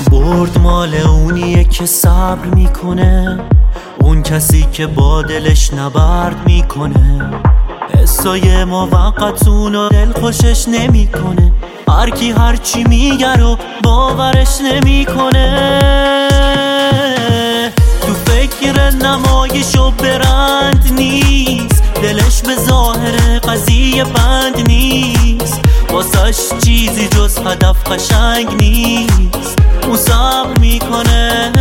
برد مال اونیه که صبر میکنه، اون کسی که با دلش نبرد میکنه. حسای موقت اونو دل خوشش نمیکنه، هر کی هر چی میگه رو باورش نمیکنه. تو فکر نمایش و برند نیست، دلش به ظاهر قضیه بند نیست، واسش چیزی جز هدف قشنگ نیست. اون صبر میکنه،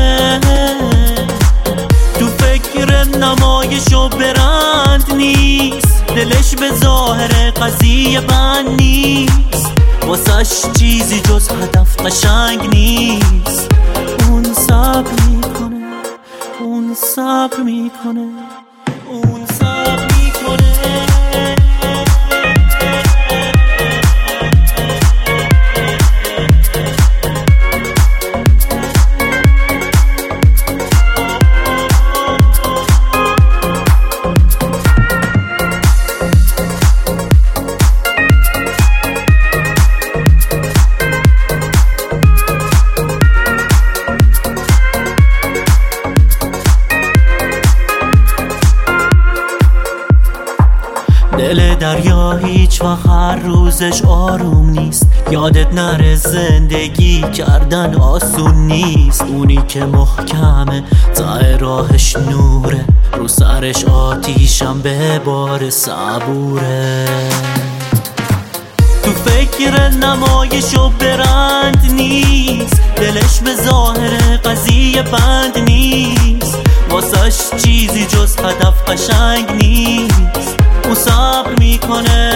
تو فکر نمایش و برند نیست، دلش به ظاهر قضیه بند نیست، واسش چیزی جز هدف قشنگ نیست. اون صبر میکنه، اون صبر میکنه، اون صبر میکنه. دل دریا هیچ وقت هر روزش آروم نیست، یادت نره زندگی کردن آسون نیست. اونی که محکمه ته راهش نوره، رو سرش آتیشم به بار صبوره. تو فکر نمایش و برند نیست، دلش به ظاهر قضیه بند نیست، واسش چیزی جز هدف قشنگ نیست. اون صبر میکنه،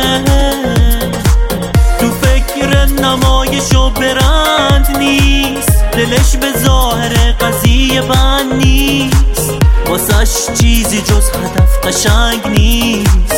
تو فکر نمایش و برند نیست، دلش به ظاهر قضیه بند نیست، واسش چیزی جز هدف قشنگ نیست.